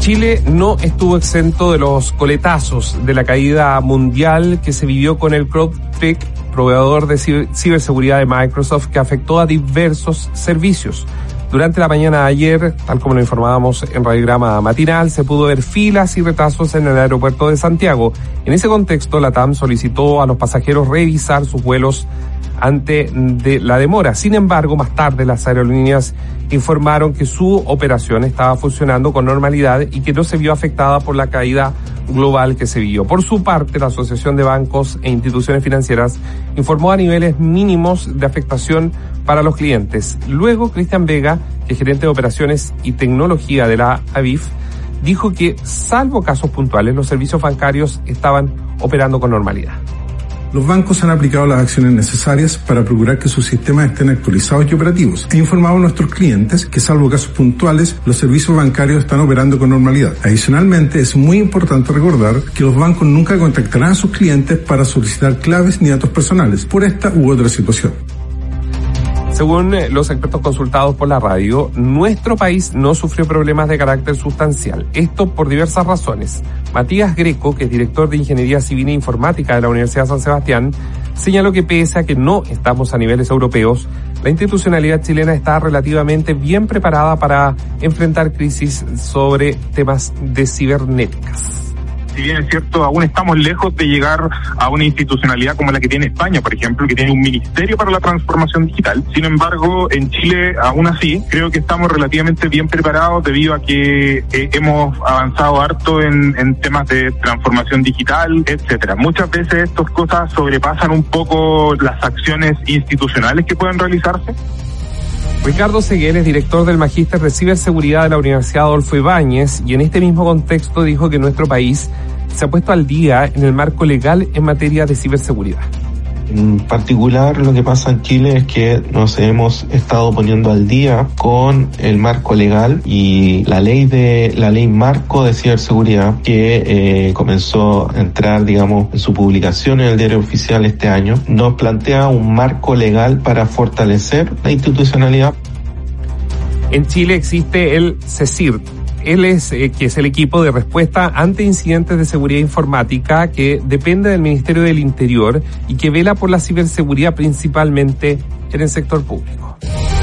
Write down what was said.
Chile no estuvo exento de los coletazos de la caída mundial que se vivió con el CrowdStrike, proveedor de ciberseguridad de Microsoft, que afectó a diversos servicios. Durante la mañana de ayer, tal como lo informábamos en Radiograma Matinal, se pudo ver filas y retrasos en el aeropuerto de Santiago. En ese contexto, la TAM solicitó a los pasajeros revisar sus vuelos ante la demora. Sin embargo, más tarde las aerolíneas informaron que su operación estaba funcionando con normalidad y que no se vio afectada por la caída global que se vivió. Por su parte, la Asociación de Bancos e Instituciones Financieras informó a niveles mínimos de afectación para los clientes. Luego, Cristian Vega, que es gerente de operaciones y tecnología de la ABIF, dijo que, salvo casos puntuales, los servicios bancarios estaban operando con normalidad. Los bancos han aplicado las acciones necesarias para procurar que sus sistemas estén actualizados y operativos. He informado a nuestros clientes que, salvo casos puntuales, los servicios bancarios están operando con normalidad. Adicionalmente, es muy importante recordar que los bancos nunca contactarán a sus clientes para solicitar claves ni datos personales por esta u otra situación. Según los expertos consultados por la radio, nuestro país no sufrió problemas de carácter sustancial. Esto por diversas razones. Matías Greco, que es director de Ingeniería Civil e Informática de la Universidad San Sebastián, señaló que pese a que no estamos a niveles europeos, la institucionalidad chilena está relativamente bien preparada para enfrentar crisis sobre temas de cibernéticas. Si bien es cierto, aún estamos lejos de llegar a una institucionalidad como la que tiene España, por ejemplo, que tiene un ministerio para la transformación digital. Sin embargo, en Chile, aún así, creo que estamos relativamente bien preparados debido a que hemos avanzado harto en temas de transformación digital, etcétera. Muchas veces estas cosas sobrepasan un poco las acciones institucionales que pueden realizarse. Ricardo Seguel es director del Magíster de Ciberseguridad de la Universidad Adolfo Ibáñez y en este mismo contexto dijo que nuestro país se ha puesto al día en el marco legal en materia de ciberseguridad. En particular, lo que pasa en Chile es que nos hemos estado poniendo al día con el marco legal y la ley marco de ciberseguridad que comenzó a entrar, digamos, en su publicación en el Diario Oficial este año, nos plantea un marco legal para fortalecer la institucionalidad. En Chile existe el CECIR. Él es que es el equipo de respuesta ante incidentes de seguridad informática que depende del Ministerio del Interior y que vela por la ciberseguridad principalmente en el sector público.